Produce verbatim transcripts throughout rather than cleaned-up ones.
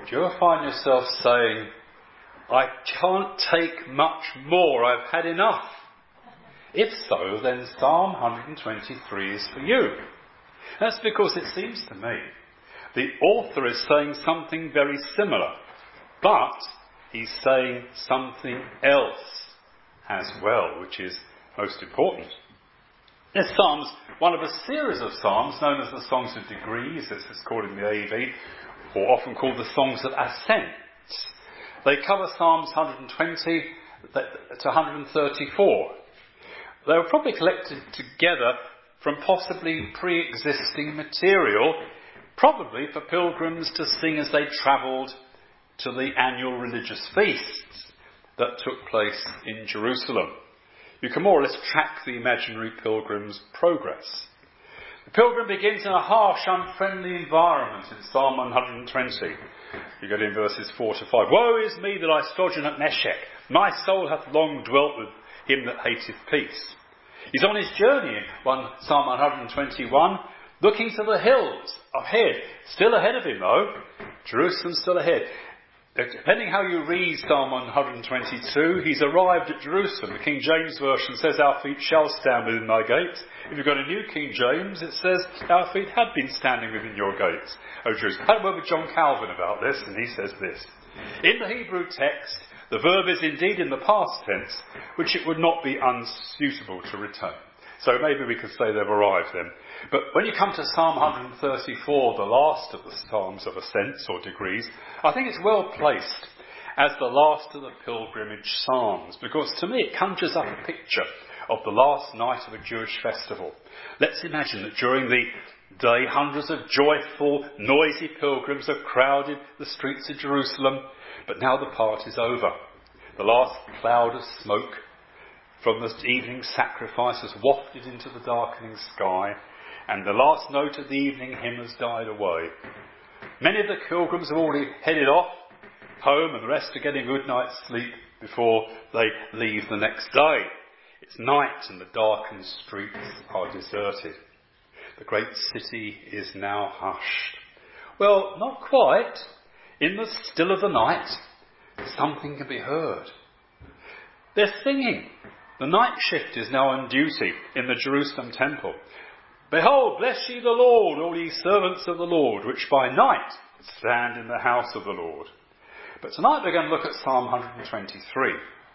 do you ever find yourself saying, I can't take much more, I've had enough? If so, then Psalm one twenty-three is for you. That's because it seems to me the author is saying something very similar, but he's saying something else as well, which is most important. This psalm's one of a series of psalms known as the Songs of Degrees, as it's called in the A E V, or often called the Songs of Ascents. They cover Psalms one twenty to one thirty-four. They were probably collected together from possibly pre-existing material, probably for pilgrims to sing as they travelled to the annual religious feasts that took place in Jerusalem. You can more or less track the imaginary pilgrim's progress. The pilgrim begins in a harsh, unfriendly environment in Psalm one twenty. You get in verses four to five. Woe is me that I sojourn at Meshech. My soul hath long dwelt with him that hateth peace. He's on his journey in one, Psalm one twenty-one, looking to the hills ahead. Still ahead of him though. Jerusalem's still ahead. Depending how you read Psalm one twenty-two, he's arrived at Jerusalem. The King James Version says, our feet shall stand within thy gates. If you've got a New King James, it says, our feet had been standing within your gates, O Jerusalem. I had a word with John Calvin about this, and he says this. In the Hebrew text, the verb is indeed in the past tense, which it would not be unsuitable to return. So maybe we could say they've arrived then. But when you come to Psalm one thirty-four, the last of the Psalms of Ascents or Degrees, I think it's well placed as the last of the pilgrimage psalms, because to me it conjures up a picture of the last night of a Jewish festival. Let's imagine that during the day hundreds of joyful, noisy pilgrims have crowded the streets of Jerusalem, but now the party's over. The last cloud of smoke from the evening sacrifice has wafted into the darkening sky, and the last note of the evening hymn has died away. Many of the pilgrims have already headed off home, and the rest are getting a good night's sleep before they leave the next day. It's night and the darkened streets are deserted. The great city is now hushed. Well, not quite. In the still of the night, something can be heard. They're singing. The night shift is now on duty in the Jerusalem temple. Behold, bless ye the Lord, all ye servants of the Lord, which by night stand in the house of the Lord. But tonight we're going to look at Psalm one twenty-three,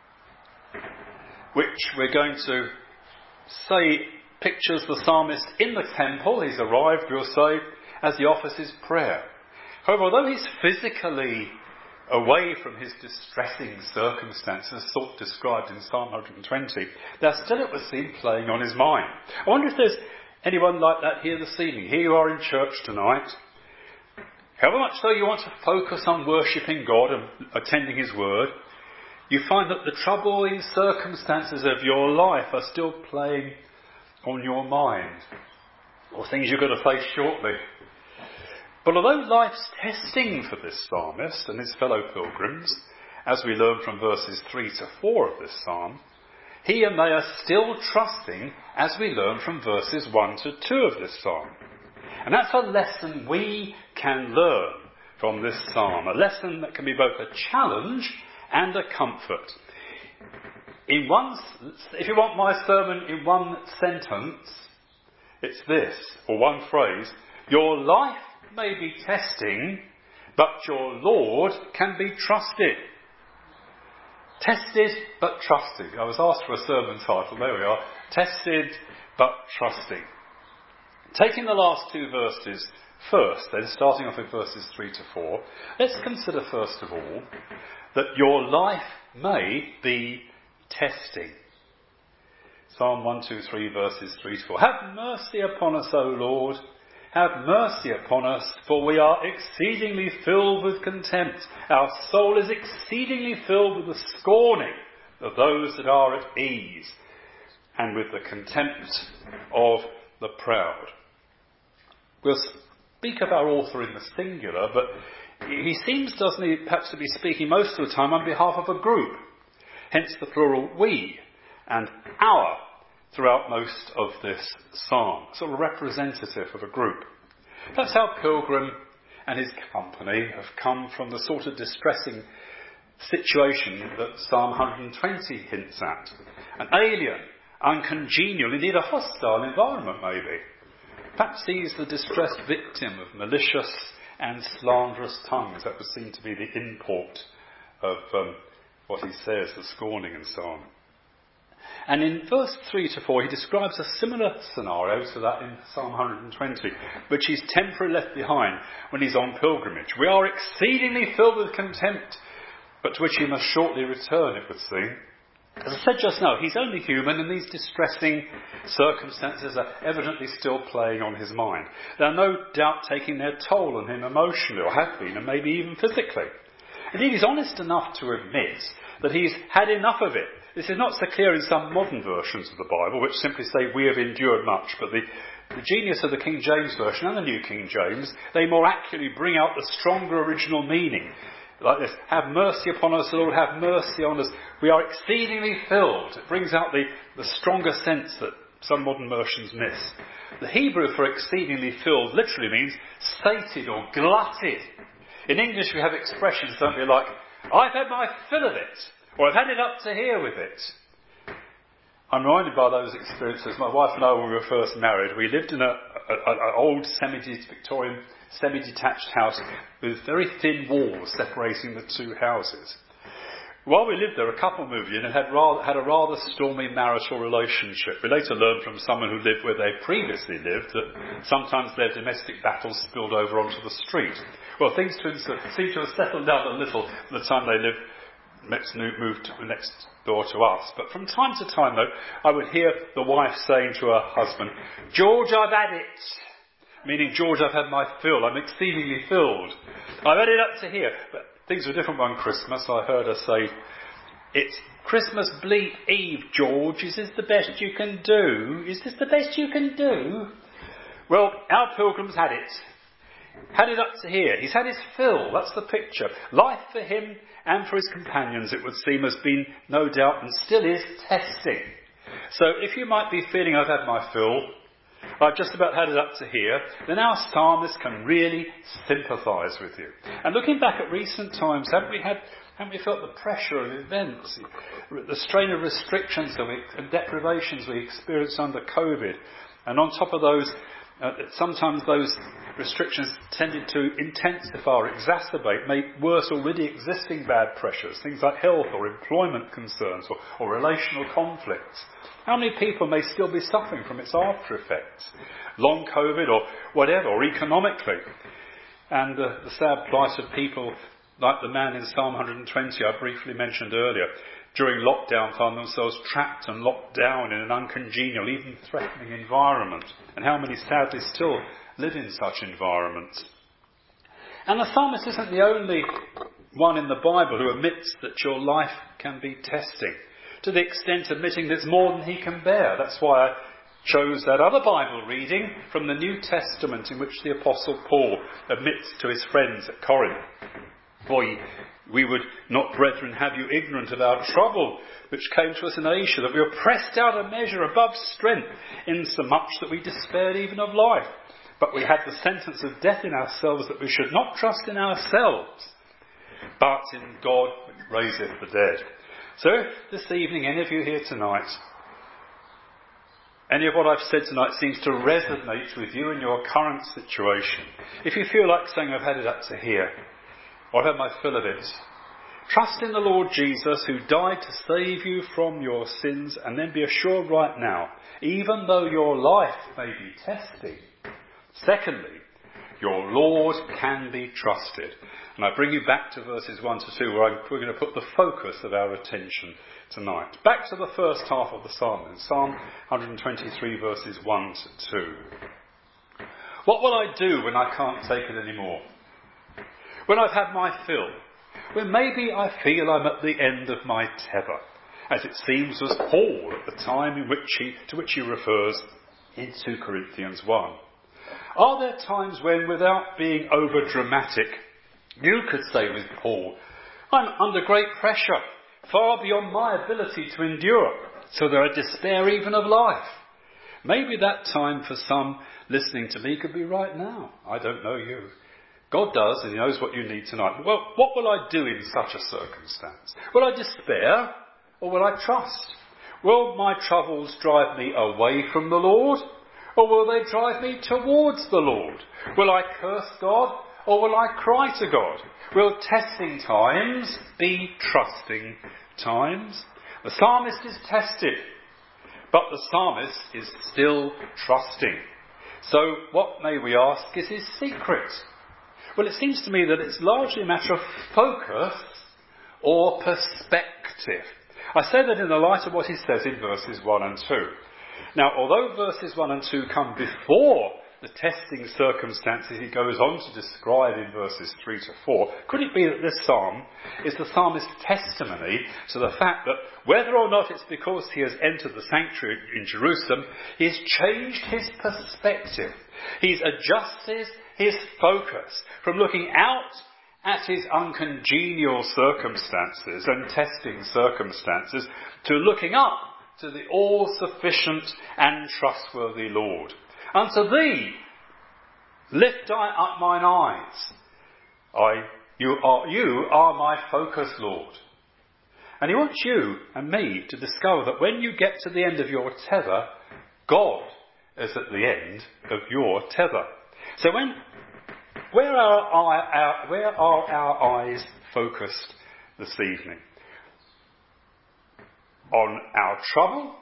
which we're going to say pictures the psalmist in the temple. He's arrived, we'll say, as he offers his prayer. However, although he's physically away from his distressing circumstances, thought described in Psalm one twenty, they're still, it would seem, playing on his mind. I wonder if there's anyone like that here this evening. Here you are in church tonight. However much though you want to focus on worshipping God and attending his word, you find that the troubling circumstances of your life are still playing on your mind, or things you're going to face shortly. But although life's testing for this psalmist and his fellow pilgrims, as we learn from verses three to four of this psalm, he and they are still trusting, as we learn from verses one to two of this psalm. And that's a lesson we can learn from this psalm, a lesson that can be both a challenge and a comfort. In one, if you want my sermon in one sentence, it's this, or one phrase: your life may be testing, but your Lord can be trusted. Tested but trusted. I was asked for a sermon title. There we are. Tested but trusting. Taking the last two verses first, then starting off with verses three to four, let's consider first of all that your life may be testing. Psalm one, two, three, verses three to four. Have mercy upon us, O Lord. Have mercy upon us, for we are exceedingly filled with contempt. Our soul is exceedingly filled with the scorning of those that are at ease, and with the contempt of the proud. We'll speak of our author in the singular, but he seems, doesn't he, perhaps to be speaking most of the time on behalf of a group. Hence the plural we and our throughout most of this psalm, sort of representative of a group. That's how pilgrim and his company have come from the sort of distressing situation that Psalm one hundred twenty hints at. An alien, uncongenial, indeed a hostile environment maybe. Perhaps he's the distressed victim of malicious and slanderous tongues. That would seem to be the import of um, what he says, the scorning and so on. And in verse three to four, he describes a similar scenario to that in Psalm one hundred twenty, which he's temporarily left behind when he's on pilgrimage. We are exceedingly filled with contempt, but to which he must shortly return, it would seem. As I said just now, he's only human, and these distressing circumstances are evidently still playing on his mind. They are no doubt taking their toll on him emotionally, or have been, and maybe even physically. Indeed, he's honest enough to admit that he's had enough of it. This is not so clear in some modern versions of the Bible, which simply say, we have endured much, but the, the genius of the King James Version and the New King James, they more accurately bring out the stronger original meaning. Like this, have mercy upon us, Lord, have mercy on us. We are exceedingly filled. It brings out the, the stronger sense that some modern versions miss. The Hebrew for exceedingly filled literally means sated or glutted. In English we have expressions, don't we, like, I've had my fill of it, or I've had it up to here with it. I'm reminded by those experiences. My wife and I, when we were first married, we lived in an old semi-Victorian, semi-detached house with very thin walls separating the two houses. While we lived there, a couple moved in and had, rather, had a rather stormy marital relationship. We later learned from someone who lived where they previously lived that sometimes their domestic battles spilled over onto the street. Well, things seemed to have settled down a little by the time they lived next moved next door to us. But from time to time, though, I would hear the wife saying to her husband, George, I've had it. Meaning, George, I've had my fill. I'm exceedingly filled. I've had it up to here. But things were different one Christmas. I heard her say, it's Christmas bleak Eve, George. Is this the best you can do? Is this the best you can do? Well, our pilgrim's had it. Had it up to here. He's had his fill. That's the picture. Life for him and for his companions, it would seem, has been, no doubt, and still is, testing. So if you might be feeling I've had my fill, I've just about had it up to here, then our psalmist can really sympathise with you. And looking back at recent times, haven't we had, haven't we felt the pressure of events, the strain of restrictions and deprivations we experienced under COVID, and on top of those, Uh, sometimes those restrictions tended to intensify or exacerbate, make worse already existing bad pressures, things like health or employment concerns or, or relational conflicts. How many people may still be suffering from its after effects? Long COVID or whatever, or economically. And uh, the sad plight of people like the man in Psalm one hundred twenty I briefly mentioned earlier, during lockdown found themselves trapped and locked down in an uncongenial, even threatening environment. And how many sadly still live in such environments. And the psalmist isn't the only one in the Bible who admits that your life can be testing, to the extent admitting that it's more than he can bear. That's why I chose that other Bible reading from the New Testament in which the Apostle Paul admits to his friends at Corinth, For we would not, brethren, have you ignorant of our trouble, which came to us in Asia, that we were pressed out a measure above strength, insomuch that we despaired even of life. But we had the sentence of death in ourselves, that we should not trust in ourselves, but in God which raiseth the dead. So if this evening, any of you here tonight, any of what I've said tonight seems to resonate with you in your current situation, if you feel like saying, I've had it up to here, or I've had my fill of it, trust in the Lord Jesus, who died to save you from your sins, and then be assured right now, even though your life may be testing, secondly, your Lord can be trusted. And I bring you back to verses one to two, where I'm, we're going to put the focus of our attention tonight. Back to the first half of the psalm, in Psalm one hundred twenty-three, verses one to two. What will I do when I can't take it anymore? When I've had my fill, when maybe I feel I'm at the end of my tether, as it seems was Paul at the time in which he, to which he refers in two Corinthians one. Are there times when, without being over dramatic, you could say with Paul, I'm under great pressure, far beyond my ability to endure, so that I despair even of life? Maybe that time for some listening to me could be right now. I don't know you. God does, and he knows what you need tonight. Well, what will I do in such a circumstance? Will I despair, or will I trust? Will my troubles drive me away from the Lord, or will they drive me towards the Lord? Will I curse God, or will I cry to God? Will testing times be trusting times? The psalmist is tested, but the psalmist is still trusting. So what, may we ask, is his secret? Well, it seems to me that it's largely a matter of focus or perspective. I say that in the light of what he says in verses one and two. Now, although verses one and two come before the testing circumstances he goes on to describe in verses three to four, could it be that this psalm is the psalmist's testimony to the fact that whether or not it's because he has entered the sanctuary in Jerusalem, he's changed his perspective. He's adjusted his focus from looking out at his uncongenial circumstances and testing circumstances to looking up to the all-sufficient and trustworthy Lord. Unto thee lift I up mine eyes. I, you are, you are my focus, Lord. And he wants you and me to discover that when you get to the end of your tether, God is at the end of your tether. So when, where are our, our, where are our eyes focused this evening? On our trouble?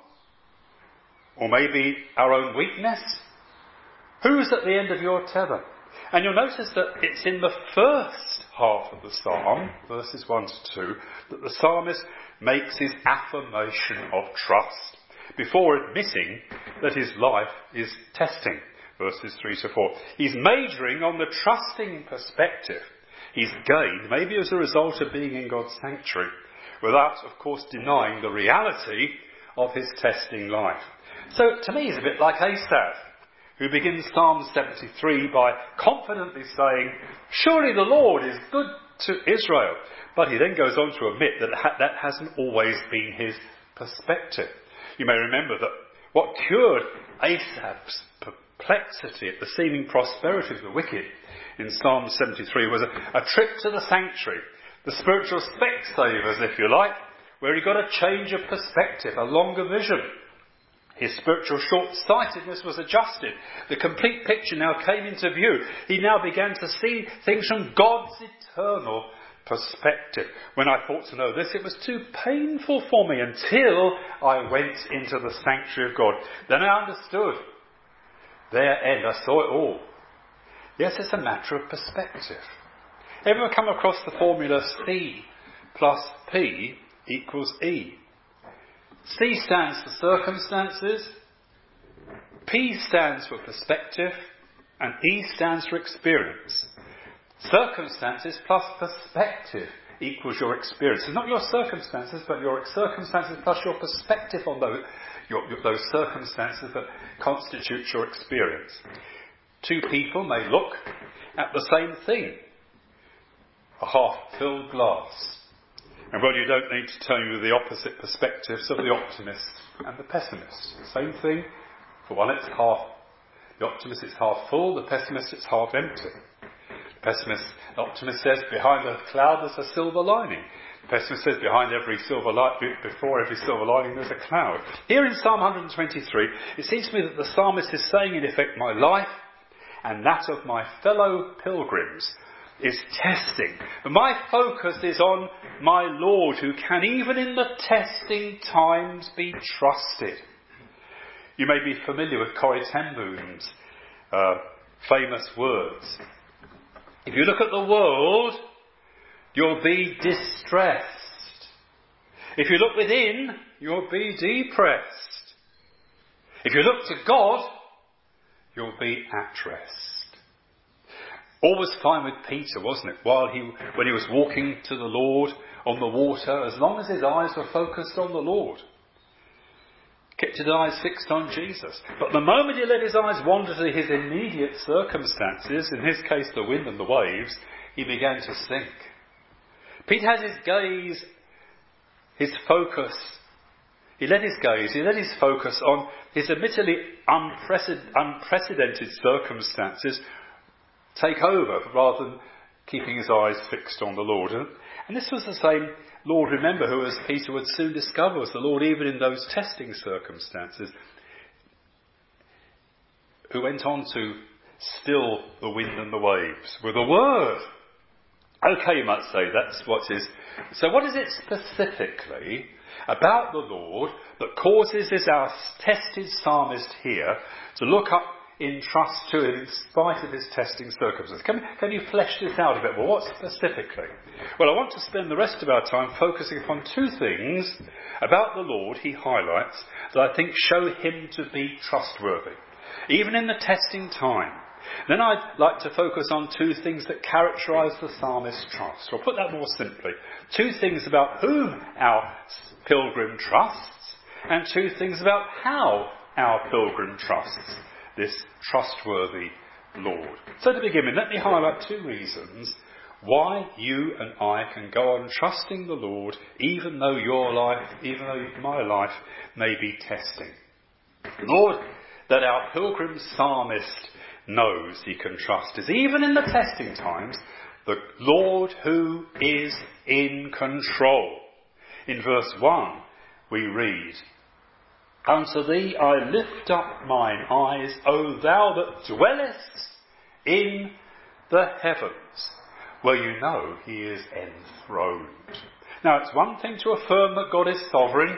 Or maybe our own weakness? Who's at the end of your tether? And you'll notice that it's in the first half of the psalm, verses one to two, that the psalmist makes his affirmation of trust, before admitting that his life is testing, verses three to four. He's majoring on the trusting perspective he's gained, maybe as a result of being in God's sanctuary, without, of course, denying the reality of his testing life. So, to me, he's a bit like Asaph, who begins Psalm seventy-three by confidently saying, surely the Lord is good to Israel. But he then goes on to admit that that hasn't always been his perspective. You may remember that what cured Asaph's perplexity at the seeming prosperity of the wicked in Psalm seventy-three was a, a trip to the sanctuary, the spiritual Specsavers, if you like, where he got a change of perspective, a longer vision. His spiritual short-sightedness was adjusted. The complete picture now came into view. He now began to see things from God's eternal perspective. When I thought to know this, it was too painful for me until I went into the sanctuary of God. Then I understood their end. I saw it all. Yes, it's a matter of perspective. Ever come across the formula C plus P equals E? C stands for circumstances, P stands for perspective, and E stands for experience. Circumstances plus perspective equals your experience. It's not your circumstances, but your circumstances plus your perspective on those, your, your, those circumstances that constitute your experience. Two people may look at the same thing, a half-filled glass. And well, you don't need to tell you the opposite perspectives of the optimist and the pessimist. Same thing. For one, it's half, the optimist is half full, the pessimist is half empty. The pessimist, the optimist says, behind a cloud there's a silver lining. The pessimist says, behind every silver light, before every silver lining there's a cloud. Here in Psalm one twenty-three, it seems to me that the psalmist is saying, in effect, my life and that of my fellow pilgrims is testing. My focus is on my Lord, who can even in the testing times be trusted. You may be familiar with Corrie ten Boom's uh, famous words. If you look at the world, you'll be distressed. If you look within, you'll be depressed. If you look to God, you'll be at rest. All was fine with Peter, wasn't it? While he, when he was walking to the Lord on the water, as long as his eyes were focused on the Lord. Kept his eyes fixed on Jesus. But the moment he let his eyes wander to his immediate circumstances, in his case the wind and the waves, he began to sink. Peter had his gaze, his focus, he let his gaze, he let his focus on his admittedly unprecedented circumstances take over rather than keeping his eyes fixed on the Lord. And, and this was the same Lord, remember, who, as Peter would soon discover, was the Lord even in those testing circumstances, who went on to still the wind and the waves with a word. Okay, you might say, that's what is. So what is it specifically about the Lord that causes this, our tested psalmist here, to look up in trust to him in spite of his testing circumstances? Can, can you flesh this out a bit more? What specifically? Well, I want to spend the rest of our time focusing upon two things about the Lord he highlights that I think show him to be trustworthy, even in the testing time. Then I'd like to focus on two things that characterise the psalmist's trust. Or put that more simply, two things about whom our pilgrim trusts, and two things about how our pilgrim trusts this trustworthy Lord. So to begin with, let me highlight two reasons why you and I can go on trusting the Lord even though your life, even though my life may be testing. Lord, that our pilgrim psalmist knows he can trust is, even in the testing times, the Lord who is in control. In verse one we read, "Unto thee I lift up mine eyes, O thou that dwellest in the heavens," where you know he is enthroned. Now, it's one thing to affirm that God is sovereign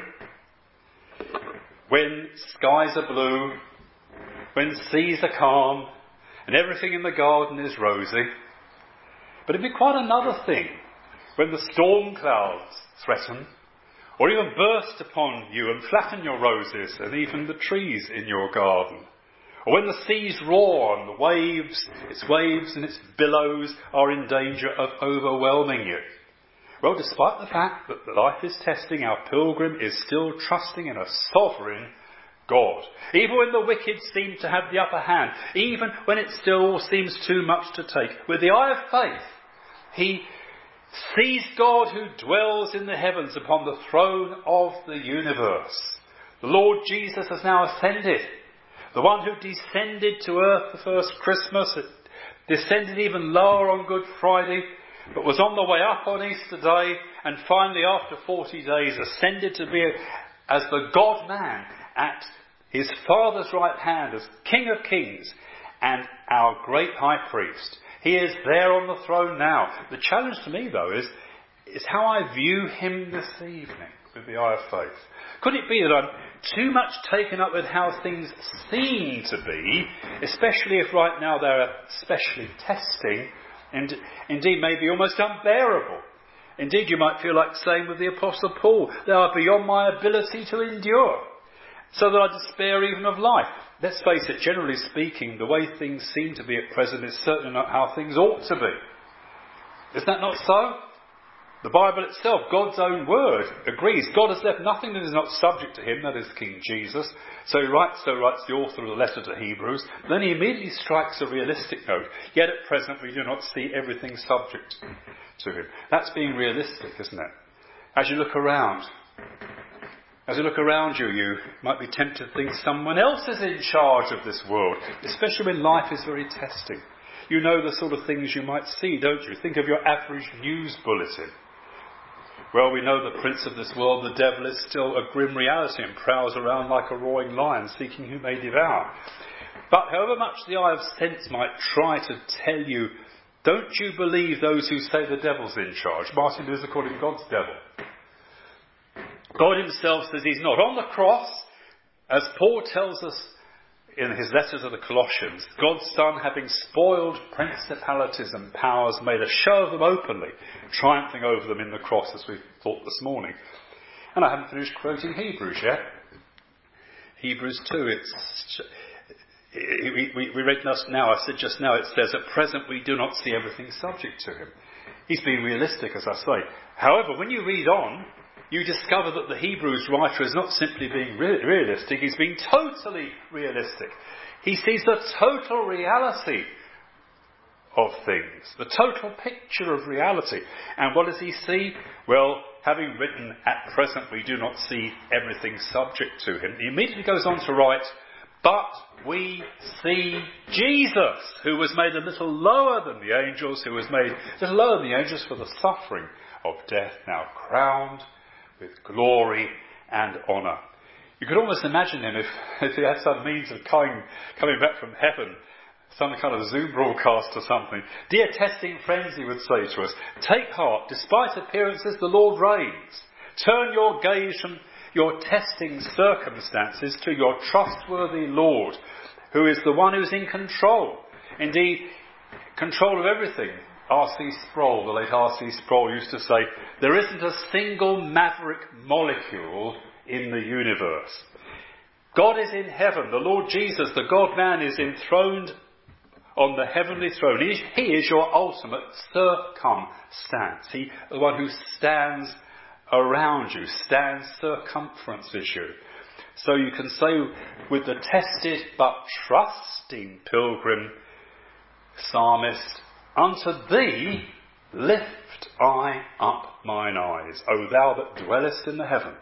when skies are blue, when seas are calm, and everything in the garden is rosy. But it'd be quite another thing when the storm clouds threaten, or even burst upon you and flatten your roses and even the trees in your garden. Or when the seas roar and the waves, its waves and its billows are in danger of overwhelming you. Well, despite the fact that life is testing, our pilgrim is still trusting in a sovereign God. Even when the wicked seem to have the upper hand, even when it still seems too much to take, with the eye of faith, he sees God who dwells in the heavens upon the throne of the universe. The Lord Jesus has now ascended. The one who descended to earth the first Christmas, descended even lower on Good Friday, but was on the way up on Easter Day, and finally after forty days ascended to be as the God-man at his Father's right hand as King of Kings and our great High Priest. He is there on the throne now. The challenge to me, though, is, is how I view him this evening with the eye of faith. Could it be that I'm too much taken up with how things seem to be, especially if right now they're especially testing, and indeed maybe almost unbearable? Indeed, you might feel like saying with the Apostle Paul, "They are beyond my ability to endure, so that I despair even of life." Let's face it, generally speaking, the way things seem to be at present is certainly not how things ought to be. Is that not so? The Bible itself, God's own word, agrees. God has left nothing that is not subject to him, that is King Jesus. So he writes, so writes the author of the letter to Hebrews. Then he immediately strikes a realistic note. Yet at present we do not see everything subject to him. That's being realistic, isn't it? As you look around, As you look around you, you might be tempted to think someone else is in charge of this world, especially when life is very testing. You know the sort of things you might see, don't you? Think of your average news bulletin. Well, we know the prince of this world, the devil, is still a grim reality and prowls around like a roaring lion, seeking who may devour. But however much the eye of sense might try to tell you, don't you believe those who say the devil's in charge? Martin Luther called him God's devil. God himself says he's not. On the cross, as Paul tells us in his letter to the Colossians, God's Son, having spoiled principalities and powers, made a show of them openly, triumphing over them in the cross, as we thought this morning. And I haven't finished quoting Hebrews yet. Hebrews two, it's, we, we, we read just now, I said just now, it says, at present we do not see everything subject to him. He's being realistic, as I say. However, when you read on, you discover that the Hebrews writer is not simply being re- realistic, he's being totally realistic. He sees the total reality of things, the total picture of reality. And what does he see? Well, having written, at present we do not see everything subject to him, he immediately goes on to write, But we see Jesus, who was made a little lower than the angels, who was made a little lower than the angels for the suffering of death, now crowned with glory and honour. You could almost imagine him if, if he had some means of coming, coming back from heaven, some kind of Zoom broadcast or something. Dear testing friends, he would say to us, take heart, despite appearances the Lord reigns. Turn your gaze from your testing circumstances to your trustworthy Lord, who is the one who's in control. Indeed, control of everything. R C Sproul, the late R C Sproul, used to say, there isn't a single maverick molecule in the universe. God is in heaven. The Lord Jesus, the God-man, is enthroned on the heavenly throne. He, he is your ultimate circumstance. He, the one who stands around you, stands circumferences you. So you can say with the tested but trusting pilgrim psalmist, unto thee lift I up mine eyes, O thou that dwellest in the heavens.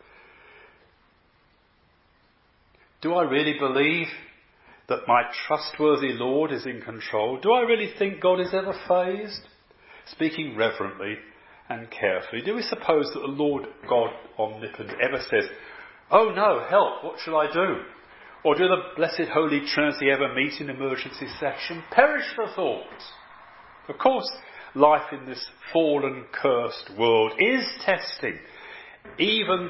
Do I really believe that my trustworthy Lord is in control? Do I really think God is ever fazed? Speaking reverently and carefully, do we suppose that the Lord God omnipotent ever says, oh no, help, what shall I do? Or do the blessed Holy Trinity ever meet in emergency session? Perish the thought. Of course, life in this fallen, cursed world is testing, even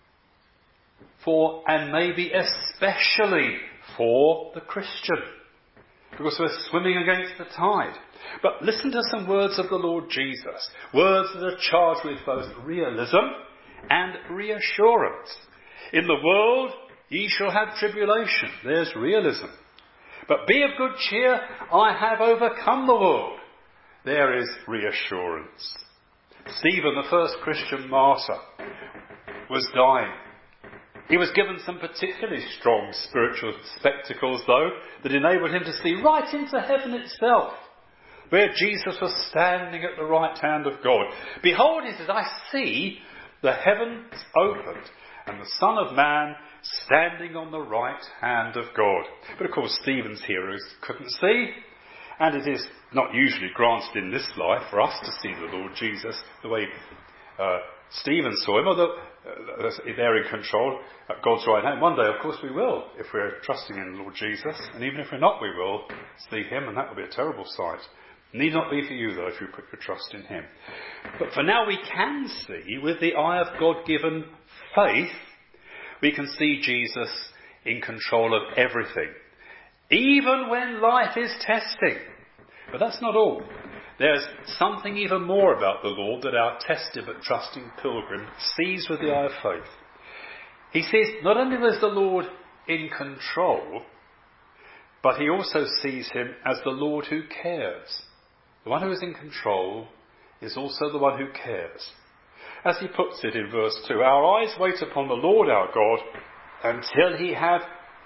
for, and maybe especially for the Christian, because we're swimming against the tide. But listen to some words of the Lord Jesus, words that are charged with both realism and reassurance. In the world ye shall have tribulation. There's realism. But be of good cheer, I have overcome the world. There is reassurance. Stephen, the first Christian martyr, was dying. He was given some particularly strong spiritual spectacles, though, that enabled him to see right into heaven itself, where Jesus was standing at the right hand of God. Behold, he says, I see the heavens opened, and the Son of Man standing on the right hand of God. But of course, Stephen's hearers couldn't see, and it is not usually granted in this life for us to see the Lord Jesus the way uh, Stephen saw him, although uh, they're in control at God's right hand. One day, of course, we will, if we're trusting in the Lord Jesus, and even if we're not, we will see him, and that will be a terrible sight. Need not be for you, though, if you put your trust in him. But for now, we can see, with the eye of God-given faith, we can see Jesus in control of everything, even when life is testing. But that's not all. There's something even more about the Lord that our tested but trusting pilgrim sees with the eye of faith. He sees not only is the Lord in control, but he also sees him as the Lord who cares. The one who is in control is also the one who cares. As he puts it in verse two, our eyes wait upon the Lord our God until he have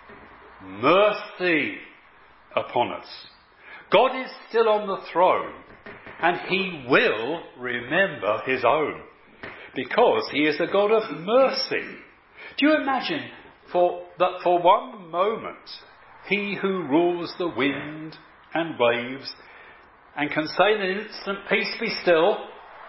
mercy upon us. God is still on the throne, and he will remember his own, because he is a God of mercy. Do you imagine for that for one moment he who rules the wind and waves and can say in an instant, peace be still,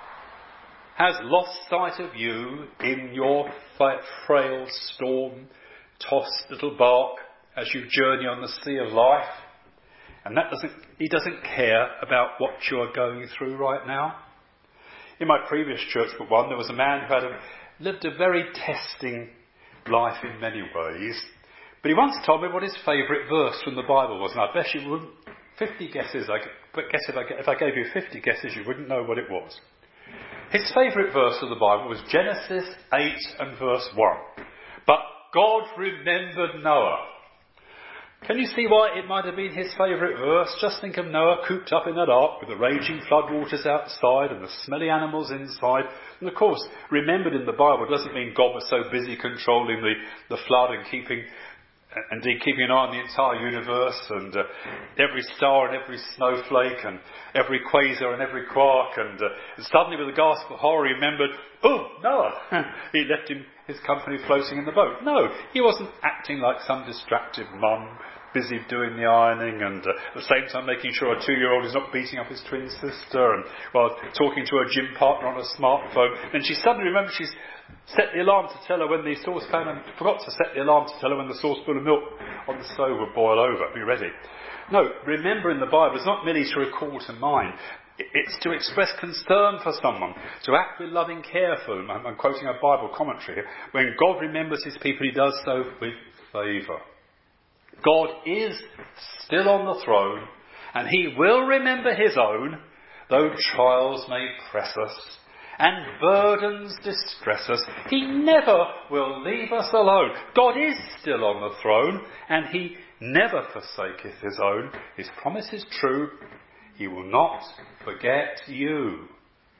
has lost sight of you in your frail, storm-tossed little bark as you journey on the sea of life? And that doesn't, he doesn't care about what you are going through right now. In my previous church but one, there was a man who had a, lived a very testing life in many ways. But he once told me what his favourite verse from the Bible was. And I bet you wouldn't, fifty guesses, I but guess if I, if I gave you fifty guesses, you wouldn't know what it was. His favourite verse of the Bible was Genesis eight and verse one. But God remembered Noah. Can you see why it might have been his favourite verse? Just think of Noah cooped up in that ark with the raging floodwaters outside and the smelly animals inside. And of course, remembered in the Bible doesn't mean God was so busy controlling the, the flood and keeping, indeed keeping an eye on the entire universe and uh, every star and every snowflake and every quasar and every quark. And, uh, and suddenly with a gasp of horror he remembered, oh, Noah! he left him his company floating in the boat. No, he wasn't acting like some distracted mum, busy doing the ironing and uh, at the same time making sure a two-year-old is not beating up his twin sister and while talking to her gym partner on a smartphone. Then she suddenly remembers she's set the alarm to tell her when the saucepan, and forgot to set the alarm to tell her when the saucepan of milk on the stove would boil over. Be ready. No, remember in the Bible is not merely to recall to mind. It's to express concern for someone, to act with loving care for them. I'm, I'm quoting a Bible commentary here. When God remembers his people, he does so with favour. God is still on the throne, and he will remember his own, though trials may press us and burdens distress us. He never will leave us alone. God is still on the throne, and he never forsaketh his own. His promise is true. He will not forget you.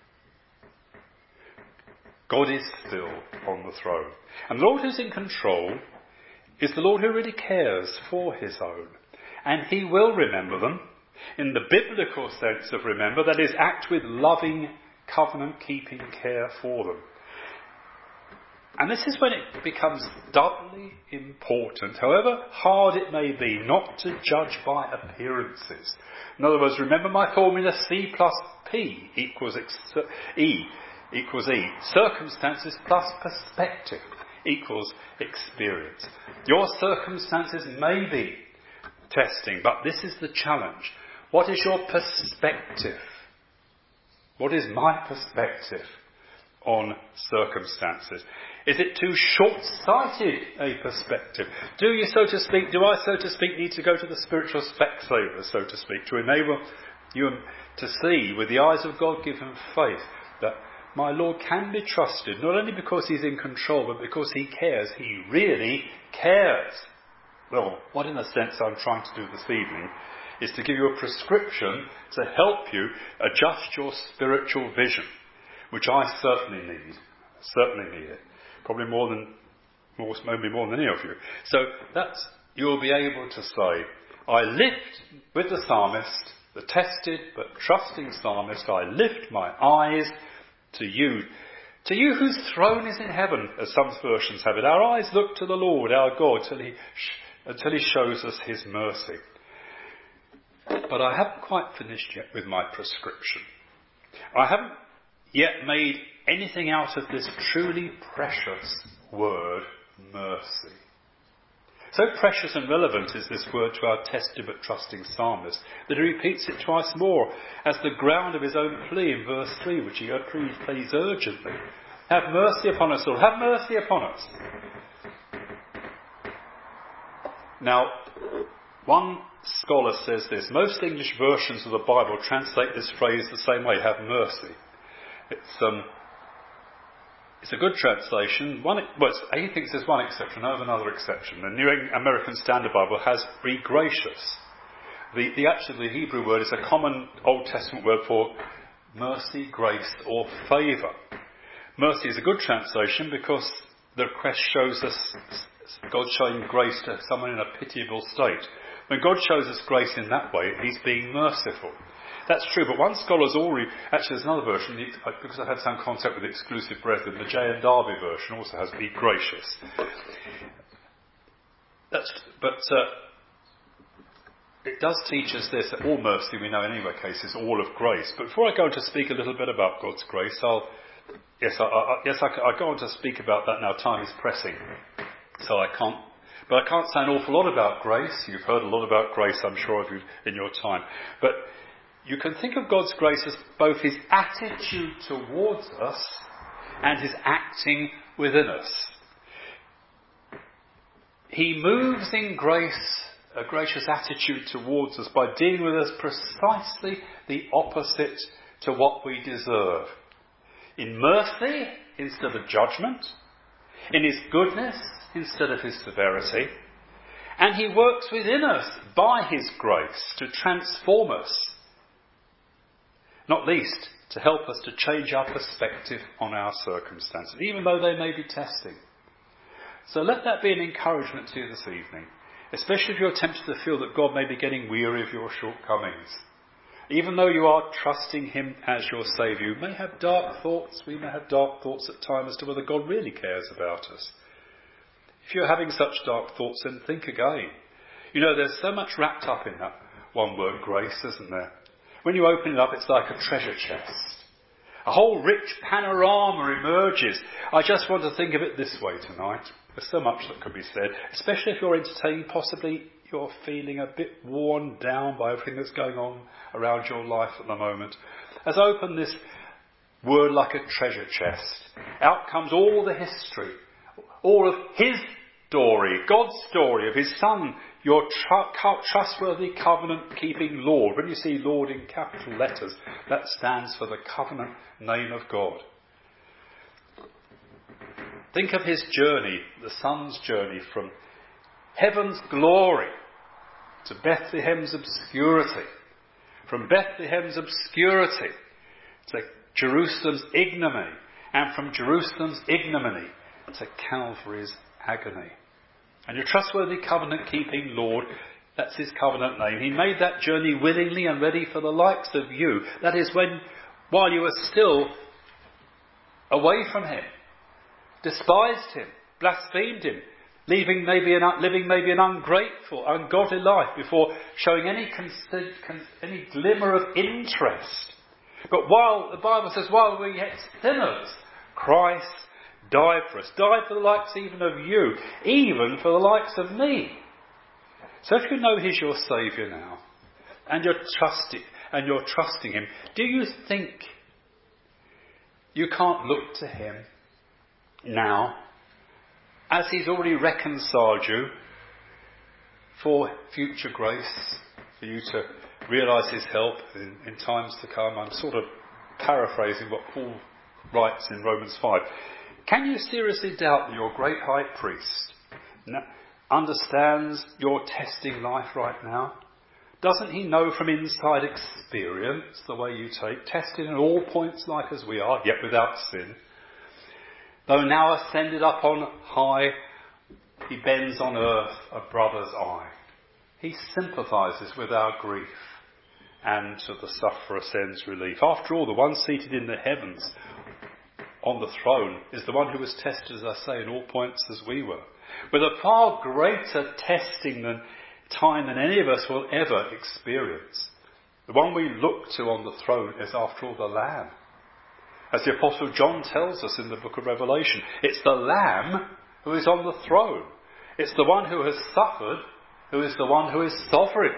God is still on the throne. And the Lord who's in control is the Lord who really cares for his own. And he will remember them in the biblical sense of remember, that is, act with loving, covenant-keeping care for them. And this is when it becomes doubly important, however hard it may be, not to judge by appearances. In other words, remember my formula, C plus P equals ex- E equals E. Circumstances plus perspective equals experience. Your circumstances may be testing, but this is the challenge. What is your perspective? What is my perspective on circumstances? Is it too short-sighted a perspective? Do you, so to speak, do I, so to speak, need to go to the spiritual Specsavers, so to speak, to enable you to see with the eyes of God-given faith that my Lord can be trusted, not only because he's in control, but because he cares. He really cares. Well, what in a sense I'm trying to do this evening is to give you a prescription to help you adjust your spiritual vision, which I certainly need. Certainly need it. Probably more than, more, maybe more than any of you. So that's, you'll be able to say, I lift, with the psalmist, the tested but trusting psalmist, I lift my eyes to you, to you whose throne is in heaven, as some versions have it. Our eyes look to the Lord, our God, till he, until he shows us his mercy. But I haven't quite finished yet with my prescription. I haven't yet made anything out of this truly precious word, mercy. So precious and relevant is this word to our tested but trusting psalmist that he repeats it twice more as the ground of his own plea in verse three, which he pleads urgently. Have mercy upon us, Lord. Have mercy upon us. Now, one scholar says this. Most English versions of the Bible translate this phrase the same way, have mercy. It's um, it's a good translation. One, well, he thinks there's one exception. I have another exception. The New American Standard Bible has be gracious. The, the actually the Hebrew word is a common Old Testament word for mercy, grace, or favour. Mercy is a good translation because the request shows us God showing grace to someone in a pitiable state. When God shows us grace in that way, he's being merciful. That's true, but one scholar's already, actually there's another version, because I've had some contact with Exclusive Brethren, the J N Darby version also has be gracious. That's, but uh, it does teach us this, that all mercy we know in any case is all of grace. But before I go on to speak a little bit about God's grace, I'll, yes, I, I, yes, I, I go on to speak about that now. Time is pressing, so I can't, but I can't say an awful lot about grace. You've heard a lot about grace, I'm sure of you, in your time. But you can think of God's grace as both his attitude towards us and his acting within us. He moves in grace, a gracious attitude towards us by dealing with us precisely the opposite to what we deserve. In mercy instead of judgment, in his goodness instead of his severity, and he works within us by his grace to transform us, not least to help us to change our perspective on our circumstances, even though they may be testing. So let that be an encouragement to you this evening, especially if you're tempted to feel that God may be getting weary of your shortcomings. Even though you are trusting him as your Saviour, you may have dark thoughts. We may have dark thoughts at times as to whether God really cares about us. If you're having such dark thoughts, then think again. You know, there's so much wrapped up in that one word, grace, isn't there? When you open it up, it's like a treasure chest. A whole rich panorama emerges. I just want to think of it this way tonight. There's so much that could be said, especially if you're entertaining, possibly you're feeling a bit worn down by everything that's going on around your life at the moment. As I open this word like a treasure chest, out comes all the history, all of his story, God's story of his Son, your tr- trustworthy covenant-keeping Lord. When you see Lord in capital letters, that stands for the covenant name of God. Think of his journey, the Son's journey from heaven's glory to Bethlehem's obscurity, from Bethlehem's obscurity to Jerusalem's ignominy, and from Jerusalem's ignominy to Calvary's agony. And your trustworthy covenant-keeping Lord, that's his covenant name. He made that journey willingly and ready for the likes of you. That is when, while you were still away from him, despised him, blasphemed him, living maybe an, living maybe an ungrateful, ungodly life before showing any, con- con- any glimmer of interest. But while, the Bible says, while we're yet sinners, Christ died for us. Died for the likes even of you, even for the likes of me. So if you know he's your Saviour now, and you're trusting, and you're trusting him, do you think you can't look to him now, as he's already reconciled you, for future grace, for you to realise his help in, in times to come? I'm sort of paraphrasing what Paul writes in Romans five. Can you seriously doubt that your great high priest understands your testing life right now? Doesn't he know from inside experience the way you take, tested in all points like as we are, yet without sin? Though now ascended up on high, he bends on earth a brother's eye. He sympathises with our grief, and to the sufferer sends relief. After all, the one seated in the heavens on the throne is the one who was tested, as I say, in all points as we were, with a far greater testing than time than any of us will ever experience. The one we look to on the throne is, after all, the Lamb. As the Apostle John tells us in the book of Revelation, it's the Lamb who is on the throne. It's the one who has suffered, who is the one who is sovereign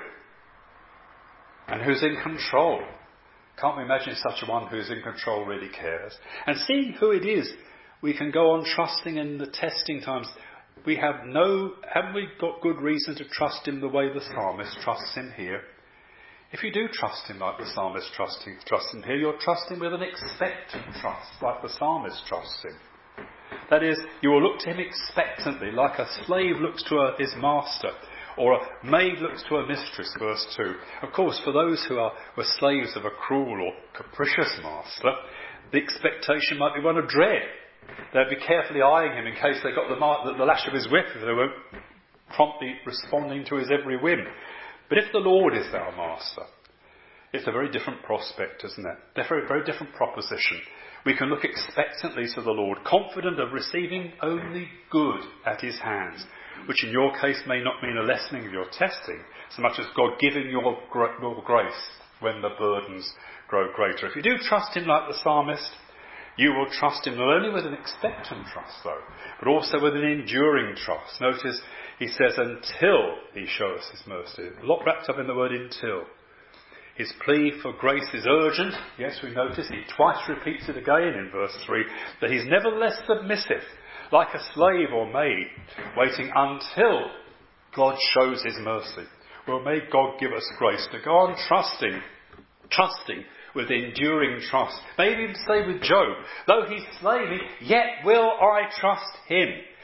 and who's in control. Can't we imagine such a one who's in control really cares? And seeing who it is, we can go on trusting in the testing times. We have no, haven't we got good reason to trust him the way the psalmist trusts him here? If you do trust him like the psalmist trusts him, trusts him here, you're trusting with an expectant trust, like the psalmist trusts him. That is, you will look to him expectantly, like a slave looks to a, his master, or a maid looks to a mistress, verse two. Of course, for those who are were slaves of a cruel or capricious master, the expectation might be one of dread. They'd be carefully eyeing him in case they got the, mar- the lash of his whip, if they weren't promptly responding to his every whim. But if the Lord is our master, it's a very different prospect, isn't it? A very, very different proposition. We can look expectantly to the Lord, confident of receiving only good at his hands, which in your case may not mean a lessening of your testing, so much as God giving your, your grace when the burdens grow greater. If you do trust him like the psalmist, you will trust him not only with an expectant trust, though, but also with an enduring trust. Notice he says, until he shows his mercy. A lot wrapped up in the word until. His plea for grace is urgent. Yes, we notice he twice repeats it again in verse three, that he's nevertheless submissive, like a slave or maid, waiting until God shows his mercy. Well, may God give us grace to go on trusting, trusting with enduring trust. Maybe even say with Job, though he slay me, yet will I trust him.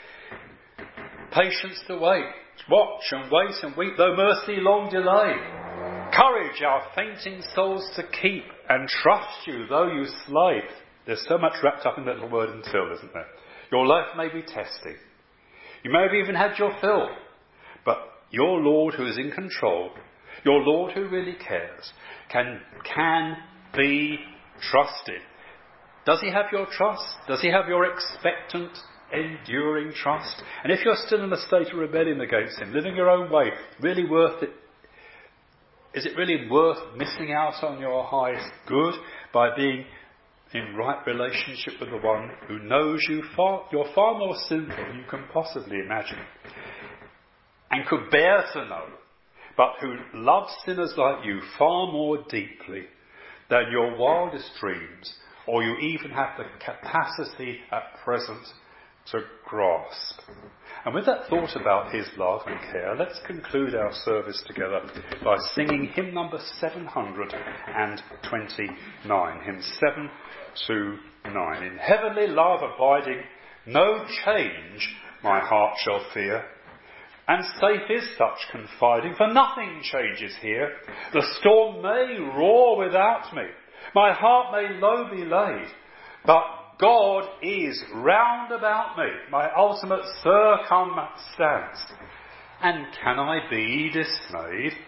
Patience to wait, watch and wait and weep, though mercy long delay. Courage our fainting souls to keep, and trust you though you slay. There's so much wrapped up in that little word until, isn't there? Your life may be testing. You may have even had your fill. But your Lord, who is in control, Your Lord who really cares can, can be trusted. Does he have your trust? Does he have your expectant, enduring trust? And if you're still in a state of rebellion against him, living your own way, really worth it? Is it really worth missing out on your highest good by being in right relationship with the one who knows you far, you're far more sinful than you can possibly imagine, and could bear to know, but who loves sinners like you far more deeply than your wildest dreams, or you even have the capacity at present to grasp? And with that thought about his love and care, let's conclude our service together by singing hymn number seven hundred twenty-nine. Hymn seven two nine. In heavenly love abiding, no change my heart shall fear. And safe is such confiding, for nothing changes here. The storm may roar without me, my heart may low be laid, but God is round about me, my ultimate circumstance. And can I be dismayed?